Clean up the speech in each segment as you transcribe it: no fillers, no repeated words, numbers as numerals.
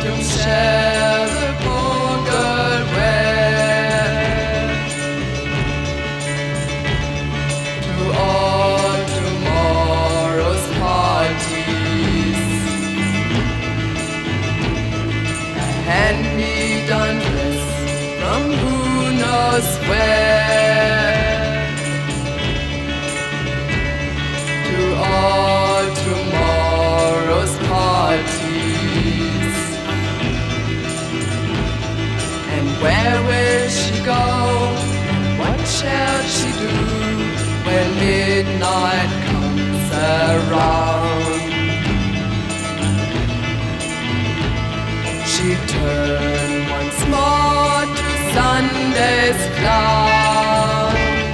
costume shall the poor girl wear to all tomorrow's parties? A hand-me-down dress from who knows where to all tomorrow's parties. And where will she go? What shall she do when midnight comes around? She turned once more to Sunday's clown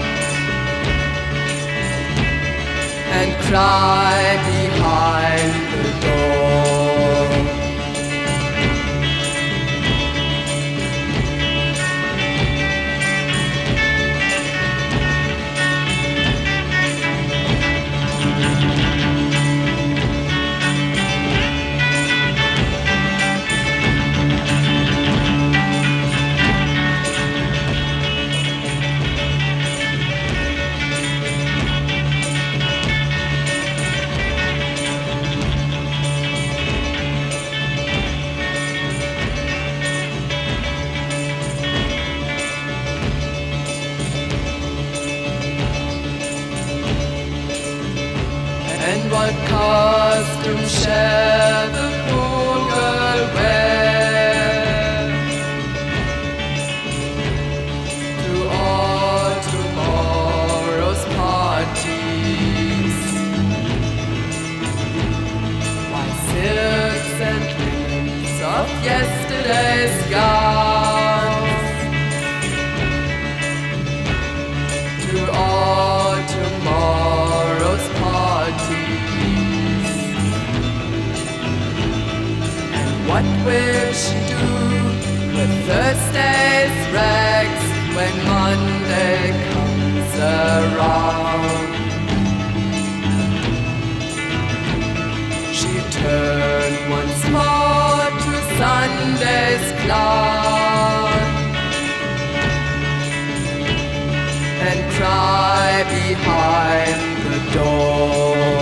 and cry behind the door. And what costume shall the poor girl wear to all tomorrow's parties? Why, silks and linens of yesterday's gowns to all tomorrow's parties. And what will she do with Thursday's rags when Monday comes around? She turned once more to Sunday's clown and cry behind the door.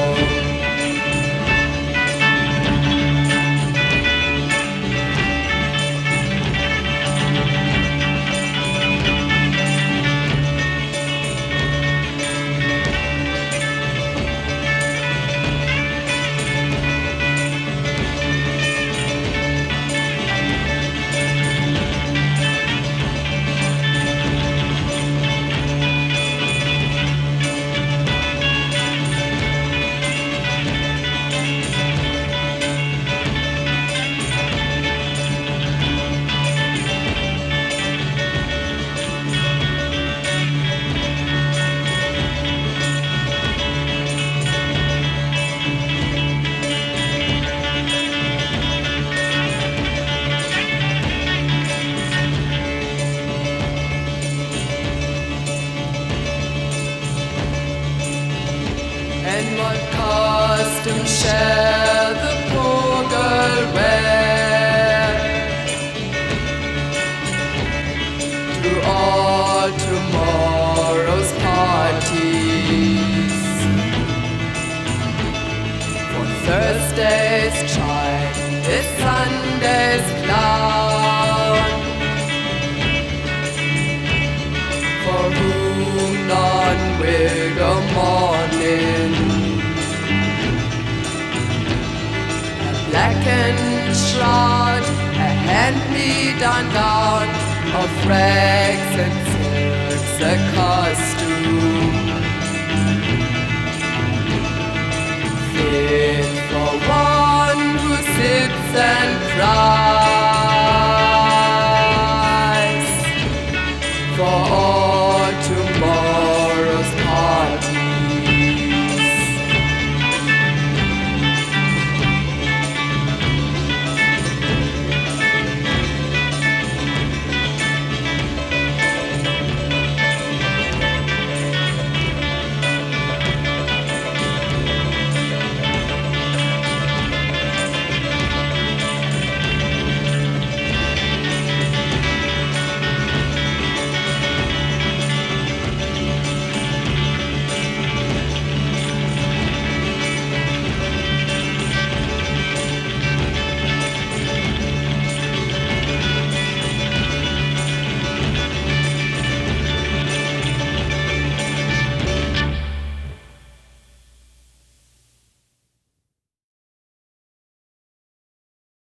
And what costume shall the poor girl wear to all tomorrow's parties? For Thursday's child is Sunday's clown, for whom none will go mourning. A blackened shroud, a hand-me-down gown of rags and silks, a costume fit for one who sits and cries.